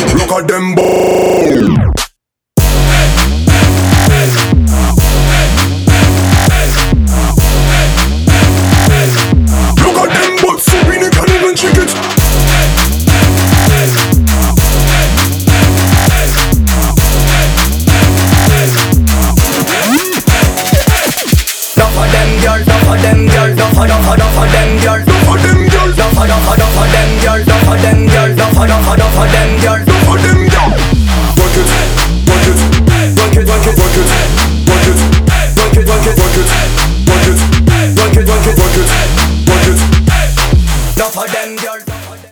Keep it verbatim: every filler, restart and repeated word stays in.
Look at them boom. Look at them butts, so we can't even check it. Enough of them girl, enough of them girl, enough of enough of enough of them girl, Enough of them girls, enough of enough of enough of them girl, enough of them girl, enough of enough of enough of them girl, enough of them girls.